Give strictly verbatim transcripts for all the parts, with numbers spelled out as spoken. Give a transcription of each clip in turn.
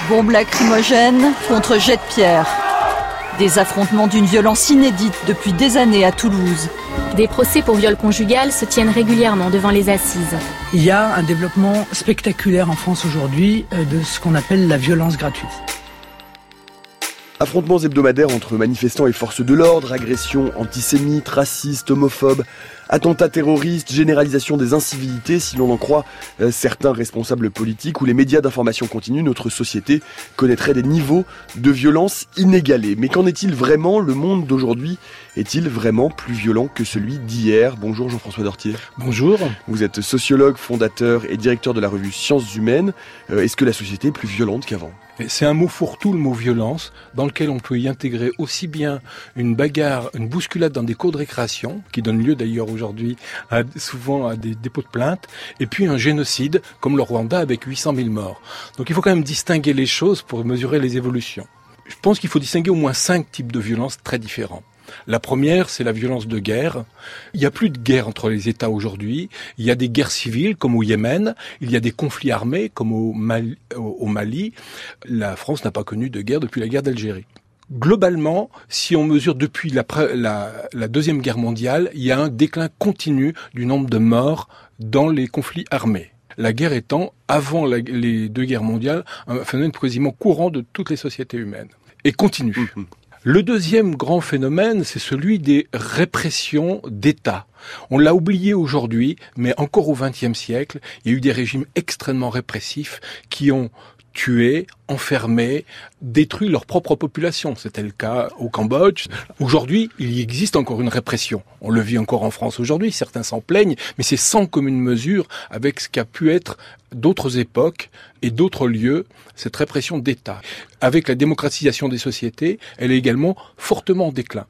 Bombes lacrymogènes contre jets de pierre. Des affrontements d'une violence inédite depuis des années à Toulouse. Des procès pour viol conjugal se tiennent régulièrement devant les assises. Il y a un développement spectaculaire en France aujourd'hui de ce qu'on appelle la violence gratuite. Affrontements hebdomadaires entre manifestants et forces de l'ordre, agressions antisémites, racistes, homophobes, attentats terroristes, généralisation des incivilités, si l'on en croit euh, certains responsables politiques ou les médias d'information continue, notre société connaîtrait des niveaux de violence inégalés. Mais qu'en est-il vraiment? Le monde d'aujourd'hui est-il vraiment plus violent que celui d'hier? Bonjour Jean-François Dortier. Bonjour. Vous êtes sociologue, fondateur et directeur de la revue Sciences Humaines. Euh, est-ce que la société est plus violente qu'avant? C'est un mot fourre-tout, le mot violence, dans lequel on peut y intégrer aussi bien une bagarre, une bousculade dans des cours de récréation, qui donne lieu d'ailleurs aujourd'hui à, souvent à des dépôts de plainte, et puis un génocide, comme le Rwanda avec huit cent mille morts. Donc il faut quand même distinguer les choses pour mesurer les évolutions. Je pense qu'il faut distinguer au moins cinq types de violences très différents. La première, c'est la violence de guerre. Il n'y a plus de guerre entre les États aujourd'hui. Il y a des guerres civiles, comme au Yémen. Il y a des conflits armés, comme au Mali. Au Mali. La France n'a pas connu de guerre depuis la guerre d'Algérie. Globalement, si on mesure depuis la, la, la Deuxième Guerre mondiale, il y a un déclin continu du nombre de morts dans les conflits armés. La guerre étant, avant la, les deux guerres mondiales, un phénomène quasiment courant de toutes les sociétés humaines. Et continue. Mmh. Le deuxième grand phénomène, c'est celui des répressions d'État. On l'a oublié aujourd'hui, mais encore au vingtième siècle, il y a eu des régimes extrêmement répressifs qui ont tué, enfermé, détruit leur propre population. C'était le cas au Cambodge. Aujourd'hui, il y existe encore une répression. On le vit encore en France aujourd'hui, certains s'en plaignent, mais c'est sans commune mesure avec ce qu'a pu être d'autres époques et d'autres lieux, cette répression d'État. Avec la démocratisation des sociétés, elle est également fortement en déclin.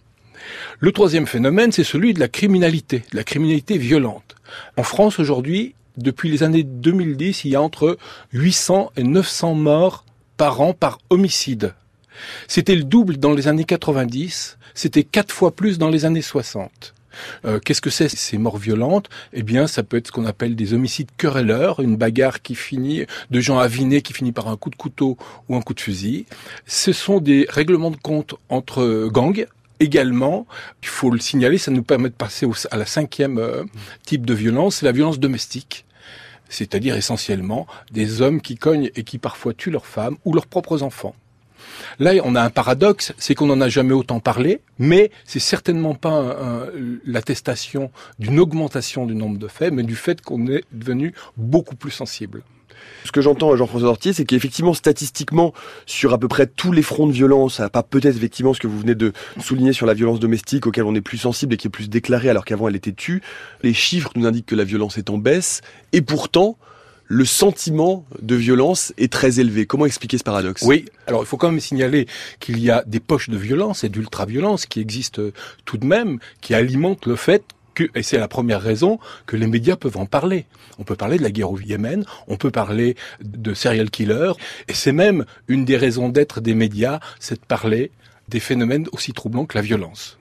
Le troisième phénomène, c'est celui de la criminalité, de la criminalité violente. En France aujourd'hui, depuis les années deux mille dix, il y a entre huit cents et neuf cents morts par an par homicide. C'était le double dans les années quatre-vingt-dix, c'était quatre fois plus dans les années soixante. Euh, qu'est-ce que c'est ces morts violentes? Eh bien, ça peut être ce qu'on appelle des homicides querelleurs, une bagarre qui finit, de gens avinés qui finit par un coup de couteau ou un coup de fusil. Ce sont des règlements de compte entre gangs. Également, il faut le signaler, ça nous permet de passer au, à la cinquième euh, type de violence, c'est la violence domestique. C'est-à-dire essentiellement des hommes qui cognent et qui parfois tuent leurs femmes ou leurs propres enfants. Là, on a un paradoxe, c'est qu'on n'en a jamais autant parlé, mais c'est certainement pas un, un, l'attestation d'une augmentation du nombre de faits, mais du fait qu'on est devenu beaucoup plus sensible. Ce que j'entends, Jean-François Dortier, c'est qu'effectivement, statistiquement, sur à peu près tous les fronts de violence, à part peut-être effectivement ce que vous venez de souligner sur la violence domestique, auquel on est plus sensible et qui est plus déclarée alors qu'avant elle était tue, les chiffres nous indiquent que la violence est en baisse, et pourtant, le sentiment de violence est très élevé. Comment expliquer ce paradoxe? Oui, alors il faut quand même signaler qu'il y a des poches de violence et d'ultra-violence qui existent tout de même, qui alimentent le fait que, et c'est la première raison, que les médias peuvent en parler. On peut parler de la guerre au Yémen, on peut parler de serial killers, et c'est même une des raisons d'être des médias, c'est de parler des phénomènes aussi troublants que la violence.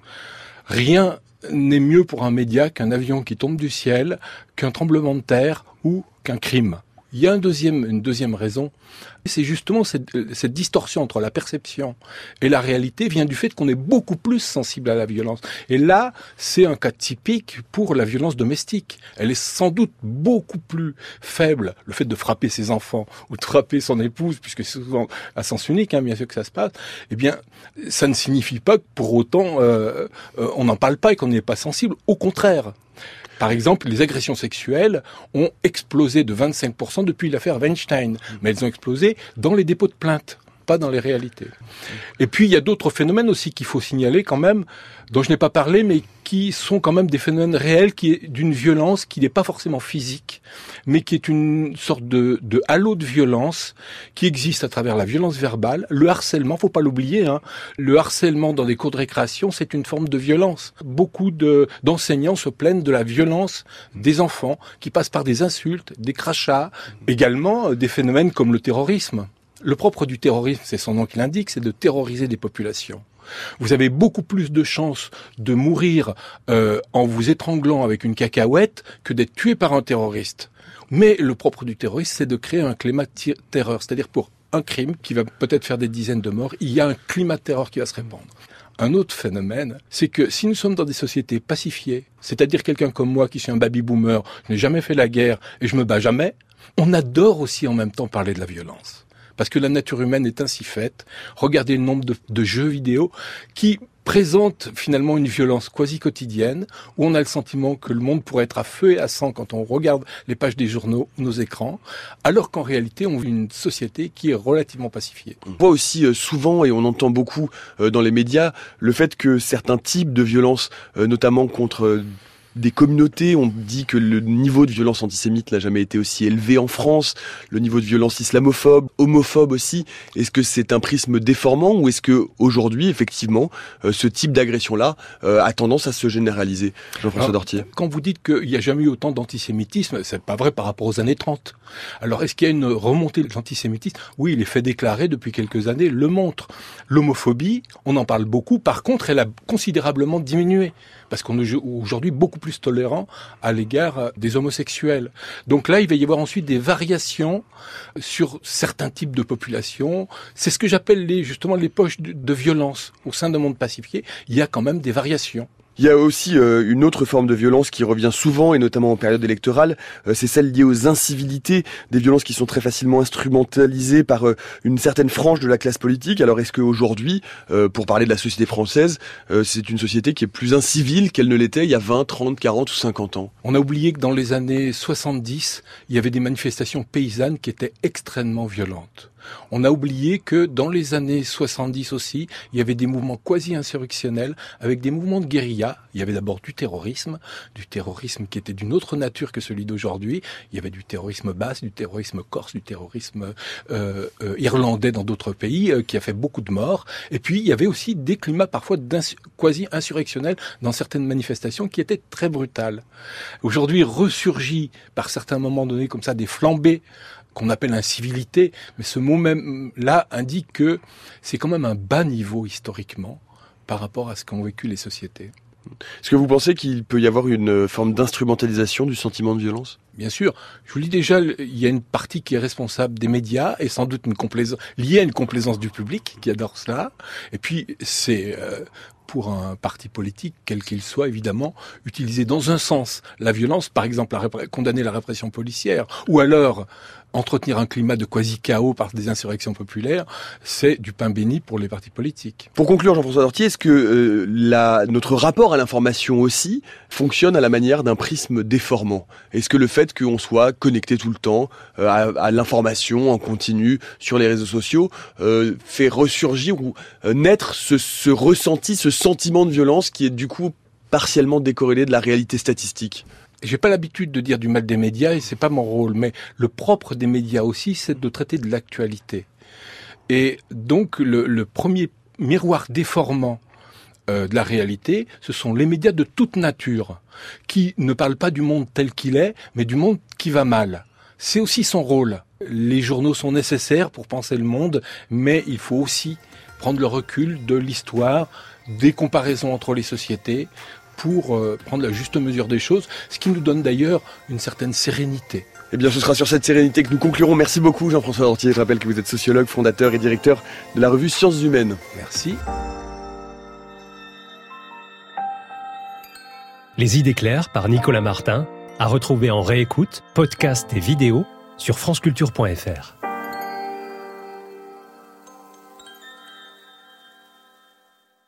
Rien n'est mieux pour un média qu'un avion qui tombe du ciel, qu'un tremblement de terre ou qu'un crime. Il y a un deuxième, une deuxième raison, c'est justement cette, cette distorsion entre la perception et la réalité vient du fait qu'on est beaucoup plus sensible à la violence. Et là, c'est un cas typique pour la violence domestique. Elle est sans doute beaucoup plus faible, le fait de frapper ses enfants ou de frapper son épouse, puisque c'est souvent à sens unique, hein, bien sûr que ça se passe, eh bien, ça ne signifie pas que pour autant euh, euh, on n'en parle pas et qu'on n'est pas sensible. Au contraire. Par exemple, les agressions sexuelles ont explosé de vingt-cinq pour cent depuis l'affaire Weinstein. Mais elles ont explosé dans les dépôts de plainte, pas dans les réalités. Et puis, il y a d'autres phénomènes aussi qu'il faut signaler quand même, dont je n'ai pas parlé, mais qui sont quand même des phénomènes réels, qui est d'une violence qui n'est pas forcément physique, mais qui est une sorte de, de halo de violence qui existe à travers la violence verbale, le harcèlement, faut pas l'oublier, hein. Le harcèlement dans des cours de récréation, c'est une forme de violence. Beaucoup de, d'enseignants se plaignent de la violence des enfants, qui passent par des insultes, des crachats, également des phénomènes comme le terrorisme. Le propre du terrorisme, c'est son nom qui l'indique, c'est de terroriser des populations. Vous avez beaucoup plus de chances de mourir euh, en vous étranglant avec une cacahuète que d'être tué par un terroriste. Mais le propre du terrorisme, c'est de créer un climat de terreur, c'est-à-dire pour un crime qui va peut-être faire des dizaines de morts, il y a un climat de terreur qui va se répandre. Un autre phénomène, c'est que si nous sommes dans des sociétés pacifiées, c'est-à-dire quelqu'un comme moi qui suis un baby-boomer, je n'ai jamais fait la guerre et je me bats jamais, on adore aussi en même temps parler de la violence. Parce que la nature humaine est ainsi faite. Regardez le nombre de, de jeux vidéo qui présentent finalement une violence quasi quotidienne, où on a le sentiment que le monde pourrait être à feu et à sang quand on regarde les pages des journaux, nos écrans, alors qu'en réalité, on vit une société qui est relativement pacifiée. On voit aussi euh, souvent, et on entend beaucoup euh, dans les médias, le fait que certains types de violences, euh, notamment contre... Euh, des communautés, on dit que le niveau de violence antisémite n'a jamais été aussi élevé en France, le niveau de violence islamophobe, homophobe aussi. Est-ce que c'est un prisme déformant ou est-ce que aujourd'hui, effectivement, euh, ce type d'agression-là euh, a tendance à se généraliser, Jean-François Alors, Dortier? Quand vous dites qu'il n'y a jamais eu autant d'antisémitisme, c'est pas vrai par rapport aux années trente. Alors, est-ce qu'il y a une remontée de l'antisémitisme? Oui, les faits déclarés depuis quelques années le montrent. L'homophobie, on en parle beaucoup. Par contre, elle a considérablement diminué. Parce qu'on est aujourd'hui beaucoup plus tolérant à l'égard des homosexuels. Donc là, il va y avoir ensuite des variations sur certains types de populations. C'est ce que j'appelle les, justement les poches de, de violence. Au sein d'un monde pacifié, il y a quand même des variations. Il y a aussi euh, une autre forme de violence qui revient souvent, et notamment en période électorale, euh, c'est celle liée aux incivilités, des violences qui sont très facilement instrumentalisées par euh, une certaine frange de la classe politique. Alors est-ce qu'aujourd'hui, euh, pour parler de la société française, euh, c'est une société qui est plus incivile qu'elle ne l'était il y a vingt, trente, quarante ou cinquante ans? On a oublié que dans les années soixante-dix, il y avait des manifestations paysannes qui étaient extrêmement violentes. On a oublié que dans les années soixante-dix aussi, il y avait des mouvements quasi-insurrectionnels avec des mouvements de guérilla. Il y avait d'abord du terrorisme, du terrorisme qui était d'une autre nature que celui d'aujourd'hui. Il y avait du terrorisme basque, du terrorisme corse, du terrorisme euh, euh, irlandais dans d'autres pays euh, qui a fait beaucoup de morts. Et puis, il y avait aussi des climats parfois quasi-insurrectionnels dans certaines manifestations qui étaient très brutales. Aujourd'hui, ressurgit par certains moments donnés comme ça des flambées qu'on appelle incivilité, mais ce mot même là indique que c'est quand même un bas niveau historiquement par rapport à ce qu'ont vécu les sociétés. Est-ce que vous pensez qu'il peut y avoir une forme d'instrumentalisation du sentiment de violence? Bien sûr. Je vous le dis déjà, il y a une partie qui est responsable des médias et sans doute une complaisance, liée à une complaisance du public qui adore cela. Et puis, c'est... Euh, pour un parti politique, quel qu'il soit, évidemment, utiliser dans un sens la violence, par exemple la répr- condamner la répression policière, ou alors entretenir un climat de quasi-chaos par des insurrections populaires, c'est du pain béni pour les partis politiques. Pour conclure, Jean-François Dortier, est-ce que euh, la, notre rapport à l'information aussi fonctionne à la manière d'un prisme déformant? Est-ce que le fait qu'on soit connecté tout le temps euh, à, à l'information en continu sur les réseaux sociaux euh, fait ressurgir ou euh, naître ce, ce ressenti, ce sentiment de violence qui est du coup partiellement décorrélé de la réalité statistique? J'ai pas l'habitude de dire du mal des médias et c'est pas mon rôle, mais le propre des médias aussi, c'est de traiter de l'actualité. Et donc, le, le premier miroir déformant euh, de la réalité, ce sont les médias de toute nature, qui ne parlent pas du monde tel qu'il est, mais du monde qui va mal. C'est aussi son rôle. Les journaux sont nécessaires pour penser le monde, mais il faut aussi prendre le recul de l'histoire, des comparaisons entre les sociétés, pour euh, prendre la juste mesure des choses, ce qui nous donne d'ailleurs une certaine sérénité. Eh bien, ce sera sur cette sérénité que nous conclurons. Merci beaucoup, Jean-François Dortier. Je rappelle que vous êtes sociologue, fondateur et directeur de la revue Sciences Humaines. Merci. Les idées claires par Nicolas Martin, à retrouver en réécoute, podcast et vidéo sur franceculture point f r.